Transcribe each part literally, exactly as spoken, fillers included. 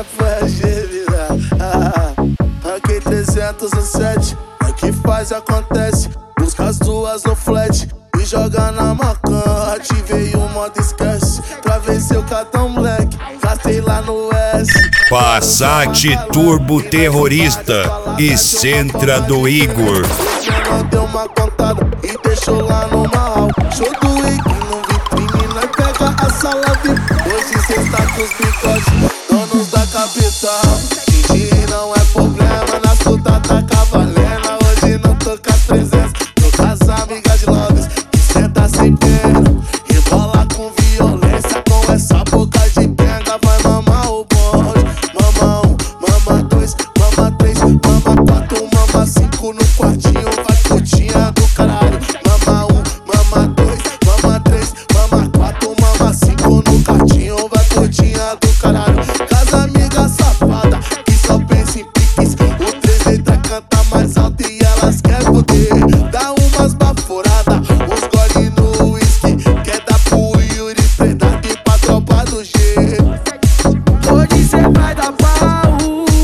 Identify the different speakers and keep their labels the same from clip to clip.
Speaker 1: sempre foi agilidade. Ah, ranquei trezentos e sete, é que faz e acontece. Busca as duas no flat e joga na macan. Ativei o modo esquece pra vencer o cartão black. Gastei lá no S.
Speaker 2: Passat Turbo Terrorista e Sentra do Igor.
Speaker 1: Você não deu uma contada e deixou lá no mal. Show do Igor no vitrine, nós pega a sala V I P. Hoje cê está com os bigodes, donos da capital. Dirigir não é problema, nas putas tá cavalena. Hoje não tô com as presenças, tô com as amigas de Loves que senta sem pena, rebola com violência, com essa boca de penga. Vai mamar o bonde, mama um, mama dois, mama três, mama quatro, mama cinco no quartinho, vai putinha do caralho. Mama um, mama dois, mama três, mama quatro, mama cinco no quartinho, vai putinha do caralho. Casa amiga safada que só pensa em piques, o três letras canta mais alto e elas querem poder. Dá umas baforadas, uns gole no whisky, quer dar pro Yuri Predado e pra tropa do G. Hoje cê vai dar pau,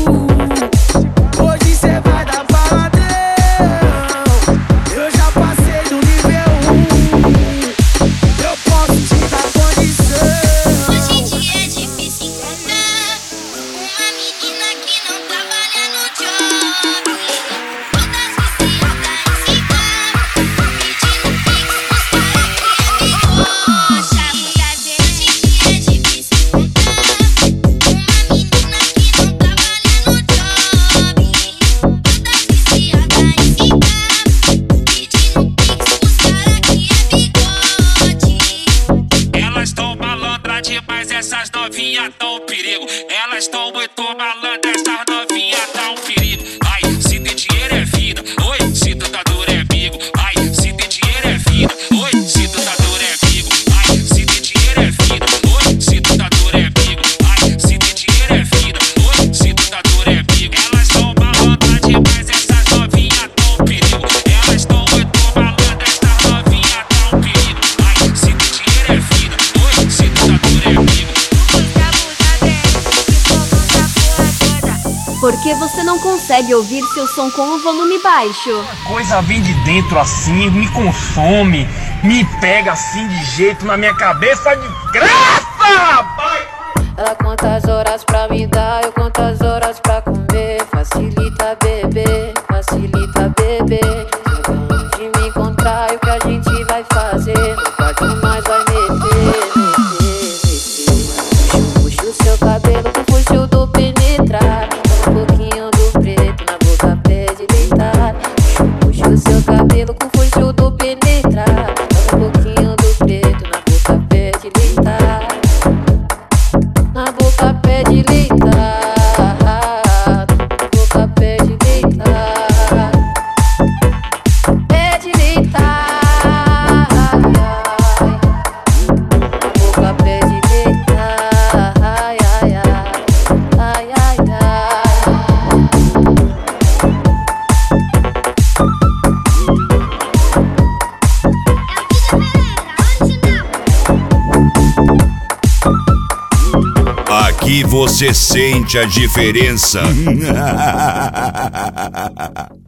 Speaker 1: hoje cê vai dar paladão. Eu já passei do nível um, eu posso te dar condição.
Speaker 3: Hoje em dia é difícil encontrar uma menina que não trabalha no job. Todas viciadas em cigarro, pedindo pix pros caras que é bigocha. Hoje em dia é difícil encontrar uma menina que não trabalha no job. Todas viciadas em cigarro, pedindo pix pros caras que é bigode.
Speaker 4: Elas tão malandras demais, essas novinhas tão um perigo. Elas tão muito malandras, essas novinhas tão um perigo. Ai, se tem dinheiro é vida, oi, se tu tá duro é amigo. Ai, se tem dinheiro é vida, oi, se tu tá duro é amigo. Ai, se tem dinheiro é vida, oi, se tu tá duro é amigo. Ai, se tem dinheiro é vida, oi, se tu tá duro é amigo. Elas tão malandras demais, essas novinhas tão um perigo. Elas tão muito malandras, essas novinhas tão um perigo. Ai, se tem dinheiro é vida, oi, se tu tá duro é amigo.
Speaker 5: Por que você não consegue ouvir seu som com o volume baixo?
Speaker 6: Coisa vem de dentro assim, me consome, me pega assim de jeito na minha cabeça de graça, rapaz!
Speaker 7: Ela conta as horas pra me dar, eu conto as horas pra comer. Facilita beber, facilita beber. Chega onde me encontrar e o que a gente vai fazer. No quarto nós vai meter, meter, meter. Puxa o seu cabelo com puxo do penetrar. Um pouquinho do preto na boca pede deitar. Puxa o seu cabelo com puxo do penetrar. Um pouquinho do preto na boca pede deitar. Na boca pede deitar. Na boca pede deitar. Pede deitar. Na boca pede deitar. Ai, ai, ai. Ai, ai, ai.
Speaker 2: Aqui você sente a diferença.